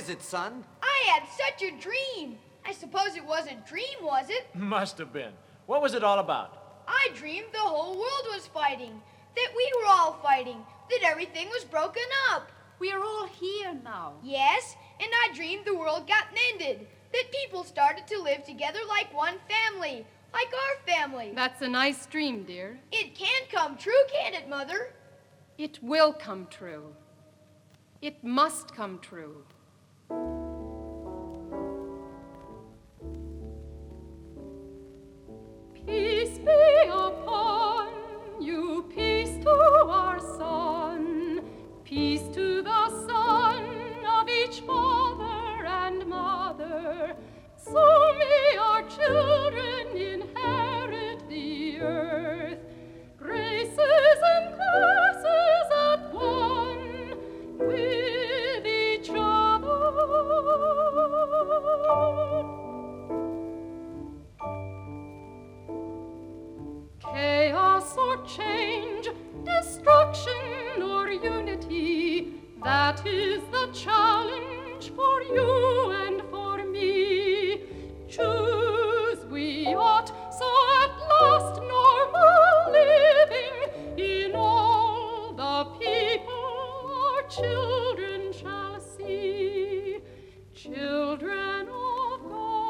is it, son? I had such a dream. I suppose it was a dream, was it? Must have been. What was it all about? I dreamed the whole world was fighting, that we were all fighting, that everything was broken up. We are all here now. Yes, and I dreamed the world got mended, that people started to live together like one family, like our family. That's a nice dream, dear. It can come true, can't it, Mother? It will come true. It must come true. Peace be upon you, peace to our son, peace to the son of each father and mother. So may our children inherit the earth, races and classes at one with each other. Chaos or change, destruction or unity, that is the challenge for you and for me. Choose we ought, so at last normal living in all the people our children shall see. Children of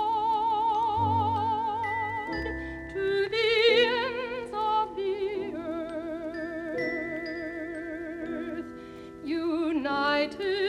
God, to the ends of the earth, united